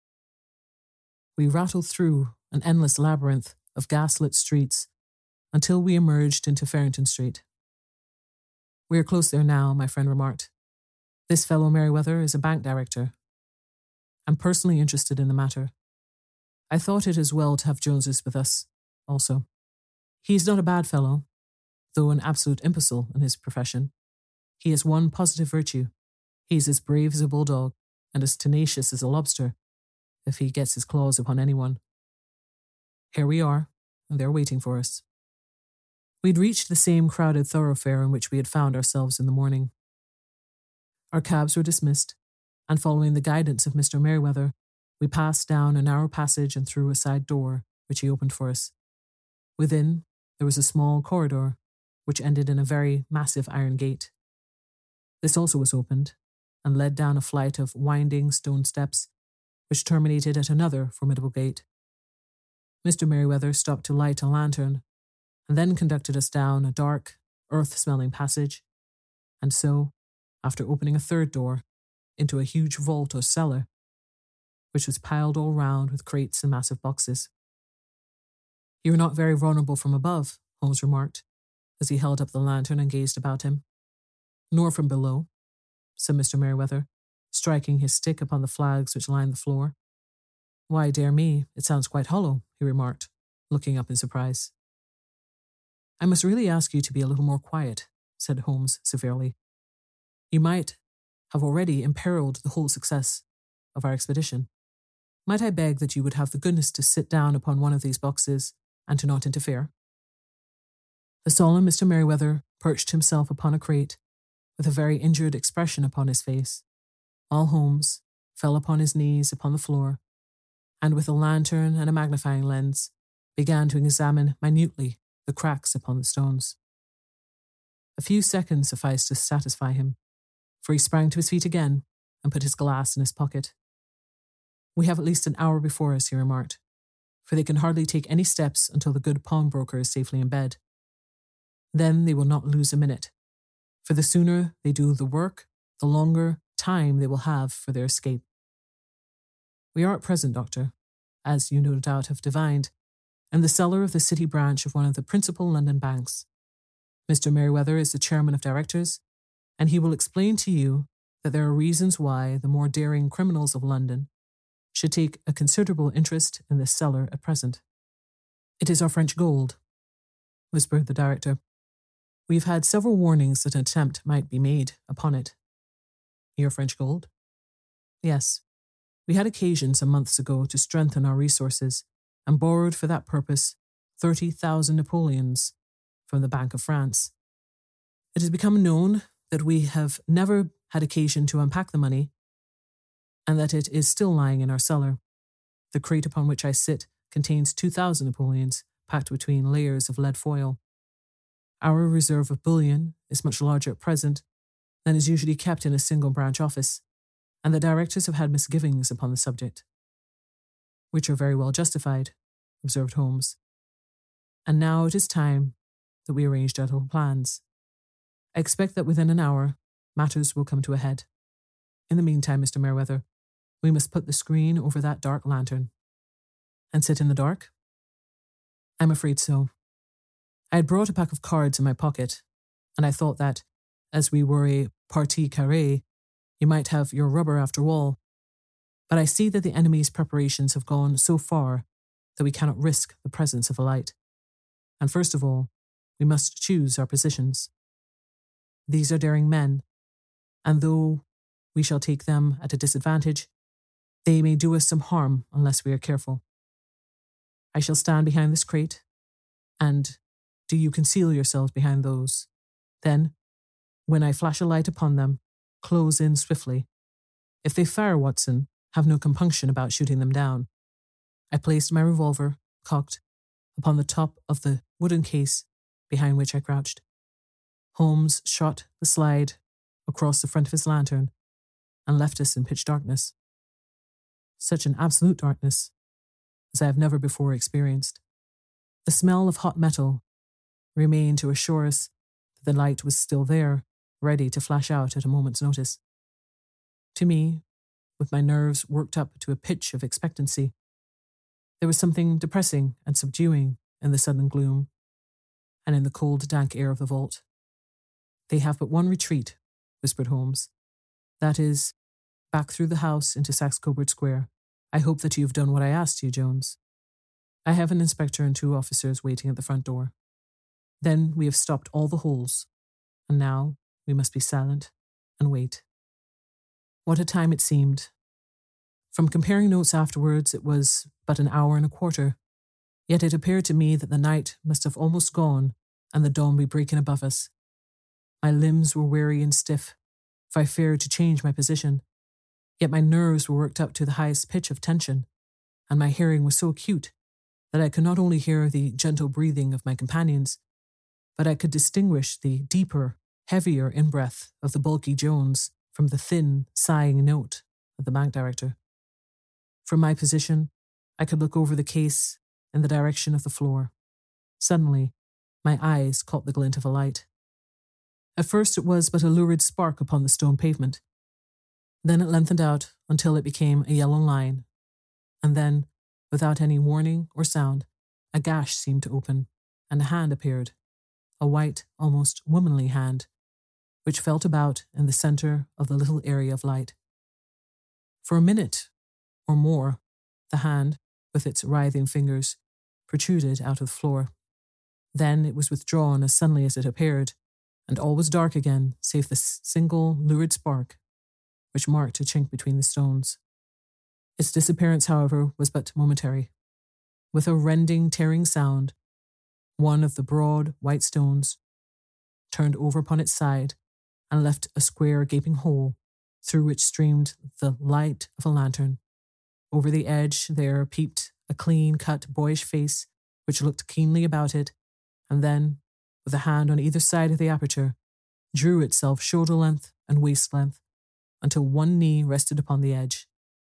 Speaker 1: We rattled through an endless labyrinth of gaslit streets until we emerged into Farrington Street. We are close there now, my friend remarked. This fellow Merryweather is a bank director. I'm personally interested in the matter. I thought it as well to have Joneses with us, also. He's not a bad fellow, though an absolute imbecile in his profession. He has one positive virtue. He's as brave as a bulldog and as tenacious as a lobster, if he gets his claws upon anyone. Here we are, and they're waiting for us. We'd reached the same crowded thoroughfare in which we had found ourselves in the morning. Our cabs were dismissed, and following the guidance of Mr. Merryweather, we passed down a narrow passage and through a side door, which he opened for us. Within, there was a small corridor, which ended in a very massive iron gate. This also was opened, and led down a flight of winding stone steps, which terminated at another formidable gate. Mr. Merryweather stopped to light a lantern, and then conducted us down a dark, earth-smelling passage, and so, after opening a third door, into a huge vault or cellar, which was piled all round with crates and massive boxes. You are not very vulnerable from above, Holmes remarked, as he held up the lantern and gazed about him. Nor from below, said Mr. Merryweather, striking his stick upon the flags which lined the floor. Why, dear me, it sounds quite hollow, he remarked, looking up in surprise. I must really ask you to be a little more quiet, said Holmes severely. You might have already imperiled the whole success of our expedition. Might I beg that you would have the goodness to sit down upon one of these boxes and to not interfere? The solemn Mr. Merryweather perched himself upon a crate, with a very injured expression upon his face, while Holmes fell upon his knees upon the floor, and with a lantern and a magnifying lens began to examine minutely the cracks upon the stones. A few seconds sufficed to satisfy him, for he sprang to his feet again and put his glass in his pocket. We have at least an hour before us, he remarked, for they can hardly take any steps until the good pawnbroker is safely in bed. Then they will not lose a minute, for the sooner they do the work, the longer time they will have for their escape. We are at present, Doctor, as you no doubt have divined, in the cellar of the city branch of one of the principal London banks. Mr. Merriweather is the chairman of directors, and he will explain to you that there are reasons why the more daring criminals of London should take a considerable interest in this cellar at present. "It is our French gold," whispered the director. "We've had several warnings that an attempt might be made upon it." "Your French gold?" "Yes. We had occasion some months ago to strengthen our resources and borrowed for that purpose 30,000 Napoleons from the Bank of France. It has become known that we have never had occasion to unpack the money and that it is still lying in our cellar. The crate upon which I sit contains 2,000 Napoleons packed between layers of lead foil. Our reserve of bullion is much larger at present than is usually kept in a single branch office, and the directors have had misgivings upon the subject." "Which are very well justified," observed Holmes. "And now it is time that we arranged our little plans. I expect that within an hour matters will come to a head. In the meantime, Mr. Merriweather, we must put the screen over that dark lantern." "And sit in the dark?" "I'm afraid so. I had brought a pack of cards in my pocket, and I thought that, as we were a partie carrée, you might have your rubber after all. But I see that the enemy's preparations have gone so far that we cannot risk the presence of a light. And first of all, we must choose our positions. These are daring men, and though we shall take them at a disadvantage, they may do us some harm unless we are careful. I shall stand behind this crate, and do you conceal yourselves behind those. Then, when I flash a light upon them, close in swiftly. If they fire, Watson, have no compunction about shooting them down." I placed my revolver, cocked, upon the top of the wooden case behind which I crouched. Holmes shot the slide across the front of his lantern and left us in pitch darkness. Such an absolute darkness as I have never before experienced. The smell of hot metal remained to assure us that the light was still there, ready to flash out at a moment's notice. To me, with my nerves worked up to a pitch of expectancy, there was something depressing and subduing in the sudden gloom and in the cold, dank air of the vault. "They have but one retreat," whispered Holmes. "That is, back through the house into Saxe-Coburg Square. I hope that you have done what I asked you, Jones. I have an inspector and 2 officers waiting at the front door. Then we have stopped all the holes, and now we must be silent and wait." What a time it seemed. From comparing notes afterwards, it was but an hour and a quarter, yet it appeared to me that the night must have almost gone and the dawn be breaking above us. My limbs were weary and stiff, for I feared to change my position, yet my nerves were worked up to the highest pitch of tension, and my hearing was so acute that I could not only hear the gentle breathing of my companions, but I could distinguish the deeper, heavier in-breath of the bulky Jones from the thin, sighing note of the bank director. From my position, I could look over the case in the direction of the floor. Suddenly, my eyes caught the glint of a light. At first it was but a lurid spark upon the stone pavement. Then it lengthened out until it became a yellow line, and then, without any warning or sound, a gash seemed to open, and a hand appeared, a white, almost womanly hand, which felt about in the center of the little area of light. For a minute or more, the hand, with its writhing fingers, protruded out of the floor. Then it was withdrawn as suddenly as it appeared, and all was dark again, save the single lurid spark, which marked a chink between the stones. Its disappearance, however, was but momentary. With a rending, tearing sound, one of the broad, white stones turned over upon its side and left a square, gaping hole through which streamed the light of a lantern. Over the edge there peeped a clean-cut, boyish face which looked keenly about it, and then, with a hand on either side of the aperture, drew itself shoulder-length and waist-length until one knee rested upon the edge.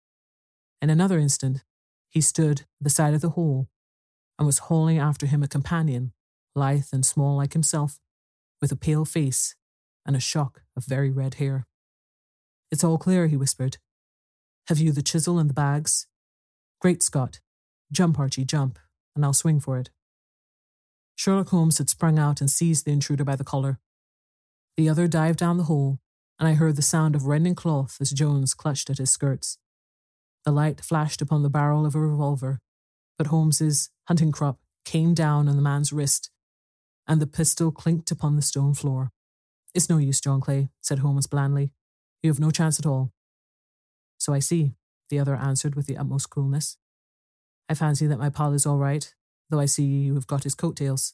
Speaker 1: In another instant, he stood at the side of the hole and was hauling after him a companion, lithe and small like himself, with a pale face and a shock of very red hair. "It's all clear," he whispered. "Have you the chisel and the bags? Great Scott, Jump, Archie, jump, and I'll swing for it." Sherlock Holmes had sprung out and seized the intruder by the collar. The other dived down the hole, and I heard the sound of rending cloth as Jones clutched at his skirts. The light flashed upon the barrel of a revolver, but Holmes's hunting crop came down on the man's wrist, and the pistol clinked upon the stone floor. "It's no use, John Clay," said Holmes blandly. "You have no chance at all." "So I see," the other answered with the utmost coolness. "I fancy that my pal is all right, though I see you have got his coattails."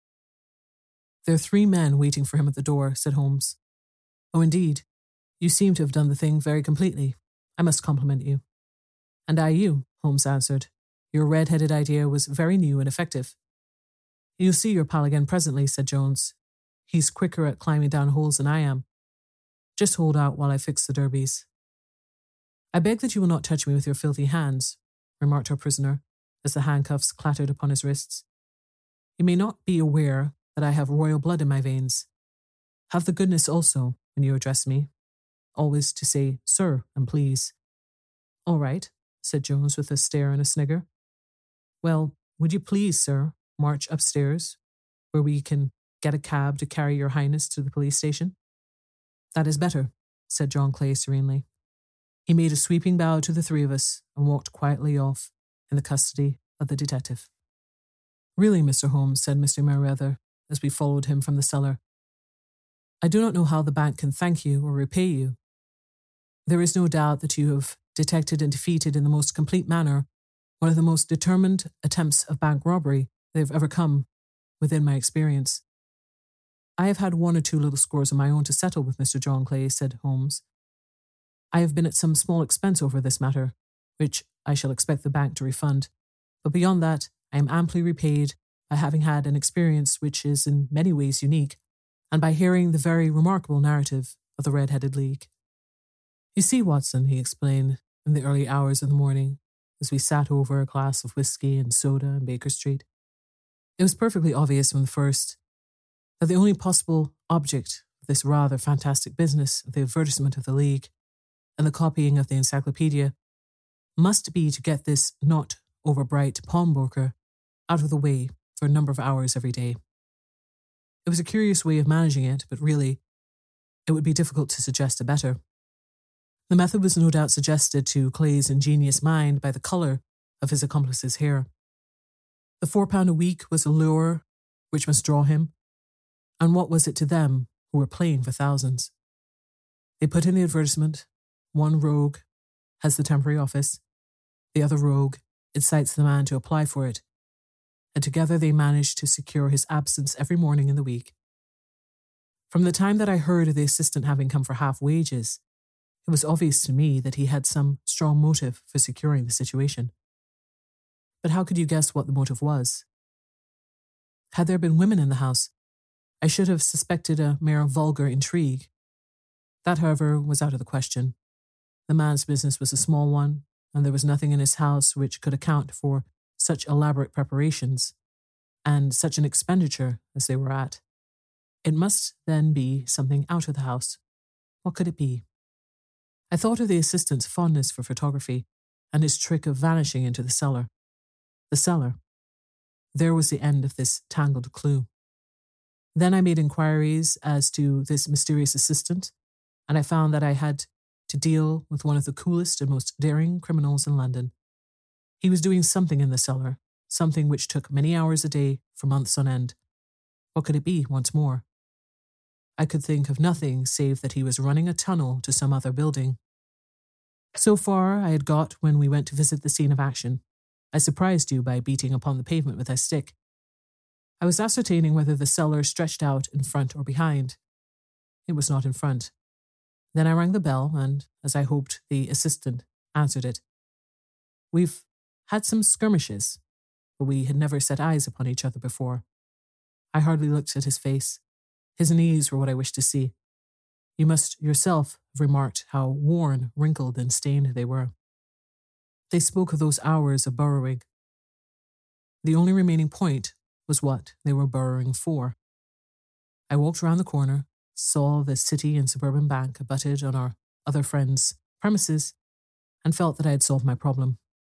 Speaker 1: "There are 3 men waiting for him at the door," said Holmes. "Oh, indeed. You seem to have done the thing very completely. I must compliment you." "And I you," Holmes answered. "Your red-headed idea was very new and effective." "You'll see your pal again presently," said Jones. "He's quicker at climbing down holes than I am. Just hold out while I fix the derbies." "I beg that you will not touch me with your filthy hands," remarked our prisoner, as the handcuffs clattered upon his wrists. "You may not be aware that I have royal blood in my veins. Have the goodness also, when you address me, always to say sir and please." "All right," said Jones with a stare and a snigger. "Well, would you please, sir, march upstairs, where we can get a cab to carry your highness to the police station?" "That is better," said John Clay serenely. He made a sweeping bow to the 3 of us and walked quietly off in the custody of the detective. "Really, Mr. Holmes," said Mr. Merryweather, as we followed him from the cellar, "I do not know how the bank can thank you or repay you. There is no doubt that you have detected and defeated in the most complete manner one of the most determined attempts of bank robbery that have ever come within my experience." "I have had 1 or 2 little scores of my own to settle with Mr. John Clay," said Holmes. "I have been at some small expense over this matter, which I shall expect the bank to refund. But beyond that, I am amply repaid by having had an experience which is in many ways unique, and by hearing the very remarkable narrative of the Red-Headed League. You see, Watson," he explained in the early hours of the morning, as we sat over a glass of whiskey and soda in Baker Street, "it was perfectly obvious from the first that the only possible object of this rather fantastic business of the advertisement of the League and the copying of the encyclopedia must be to get this not over-bright pawnbroker out of the way for a number of hours every day. It was a curious way of managing it, but really, it would be difficult to suggest a better. The method was no doubt suggested to Clay's ingenious mind by the colour of his accomplice's hair. The £4 a week was a lure which must draw him, and what was it to them who were playing for thousands? They put in the advertisement, one rogue has the temporary office, the other rogue incites the man to apply for it, and together they managed to secure his absence every morning in the week. From the time that I heard of the assistant having come for half wages, it was obvious to me that he had some strong motive for securing the situation. But how could you guess what the motive was? Had there been women in the house, I should have suspected a mere vulgar intrigue. That, however, was out of the question. The man's business was a small one, and there was nothing in his house which could account for such elaborate preparations and such an expenditure as they were at. It must then be something out of the house. What could it be? I thought of the assistant's fondness for photography and his trick of vanishing into the cellar. The cellar. There was the end of this tangled clue. Then I made inquiries as to this mysterious assistant, and I found that I had to deal with one of the coolest and most daring criminals in London. He was doing something in the cellar, something which took many hours a day for months on end. What could it be, once more? I could think of nothing save that he was running a tunnel to some other building. So far I had got when we went to visit the scene of action. I surprised you by beating upon the pavement with a stick. I was ascertaining whether the cellar stretched out in front or behind. It was not in front. Then I rang the bell and, as I hoped, the assistant answered it. We've had some skirmishes, but we had never set eyes upon each other before. I hardly looked at his face. His knees were what I wished to see. You must yourself have remarked how worn, wrinkled, and stained they were. They spoke of those hours of burrowing. The only remaining point was what they were burrowing for. I walked round the corner, saw the City and Suburban Bank abutted on our other friend's premises, and felt that I had solved my problem.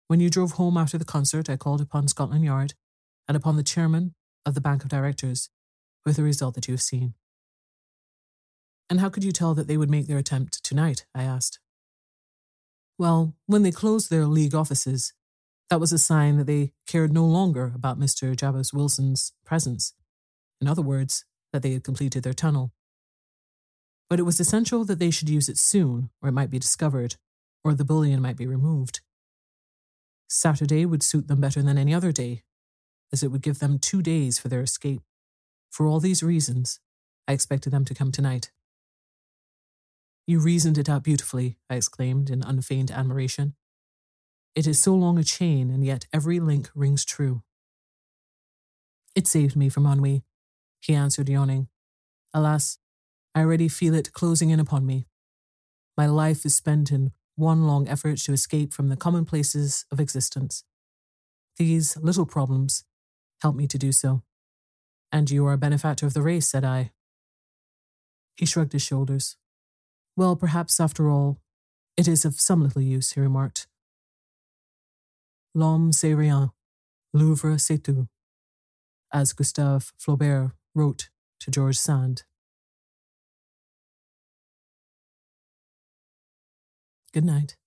Speaker 1: When you drove home after the concert, I called upon Scotland Yard and upon the chairman of the Bank of Directors with the result that you have seen." "And how could you tell that they would make their attempt tonight?" I asked. "Well, when they closed their league offices, that was a sign that they cared no longer about Mr. Jabez Wilson's presence. In other words, that they had completed their tunnel. But it was essential that they should use it soon, or it might be discovered, or the bullion might be removed. Saturday would suit them better than any other day, as it would give them 2 days for their escape. For all these reasons, I expected them to come tonight." "You reasoned it out beautifully," I exclaimed in unfeigned admiration. "It is so long a chain, and yet every link rings true." "It saved me from ennui," he answered, yawning. "Alas, I already feel it closing in upon me. My life is spent in one long effort to escape from the commonplaces of existence. These little problems help me to do so." "And you are a benefactor of the race," said I. He shrugged his shoulders. "Well, perhaps, after all, it is of some little use," he remarked. "L'homme c'est rien, l'œuvre c'est tout," as Gustave Flaubert wrote to George Sand. Good night.